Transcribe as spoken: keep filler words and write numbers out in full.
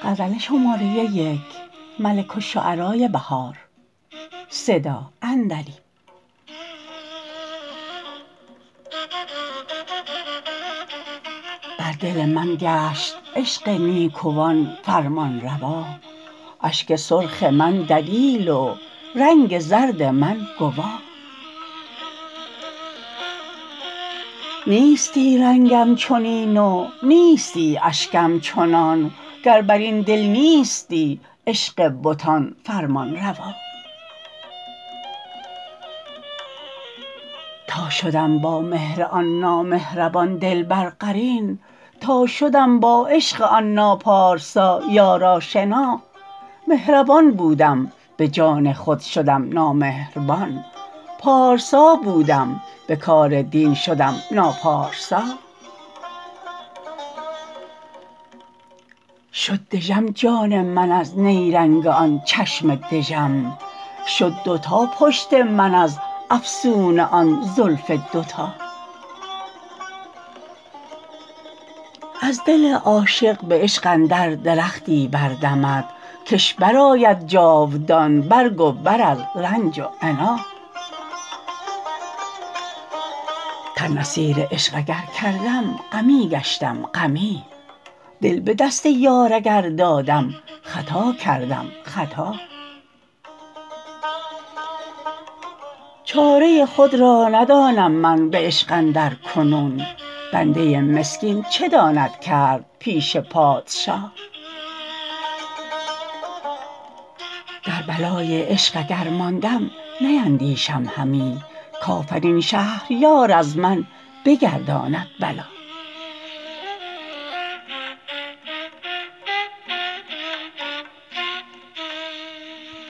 غزل شماره یک ملک الشعرای بهار صدا اندری بر دل من گشت عشق نیکوان فرمانروا اشک سرخ من دلیل و رنگ زرد من گواه نیستی رنگم چنین و نیستی اشکم چنان گر بر این دل نیستی عشق بتان فرمانروا تا شدم با مهر آن نامهربان دلبر قرین تا شدم با عشق آن ناپارسا یار آشنا مهربان بودم به جان خود شدم نامهربان پارسا بودم به کار دین شدم ناپارسا شد دژم جان من از نیرنگ آن چشم دژم شد دوتا پشت من از افسون آن زلف دوتا از دل عاشق به عشق اندر درختی بردمد کش برآید جاودان برگ و بر از رنج و عنا تن اسیر عشق اگر کردم غمی گشتم غمی دل به دست یار اگر دادم خطا کردم خطا چاره خود را ندانم من به عشق اندر کنون بنده مسکین چه داند کرد پیش پادشا در بلای عشق اگر ماندم نیندیشم همی کافرین شهریار از من بگرداند بلا